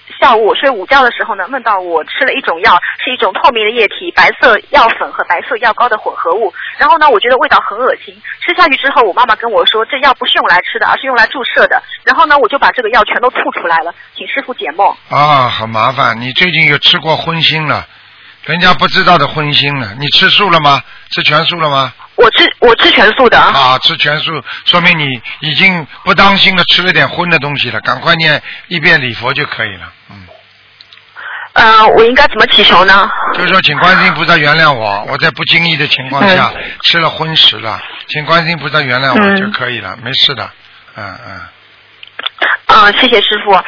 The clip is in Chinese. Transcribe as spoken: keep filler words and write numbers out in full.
下午我睡午觉的时候呢，梦到我吃了一种药，是一种透明的液体，白色药粉和白色药膏的混合物。然后呢，我觉得味道很恶心。吃下去之后，我妈妈跟我说，这药不是用来吃的，而是用来注射的。然后呢，我就把这个药全都吐出来了，请师傅解梦。 啊，很麻烦。你最近有吃过荤腥了，人家不知道的荤腥了。你吃素了吗？吃全素了吗？ 我吃我吃全素的。 啊，吃全素，说明你已经不当心的吃了点荤的东西了，赶快念一遍礼佛就可以了。嗯。 呃，我应该怎么祈求呢？ 就是说，请观世音菩萨原谅我，我在不经意的情况下、嗯、吃了荤食了，请观世音菩萨原谅我就可以了，嗯、没事的。嗯嗯。 啊、呃，谢谢师傅。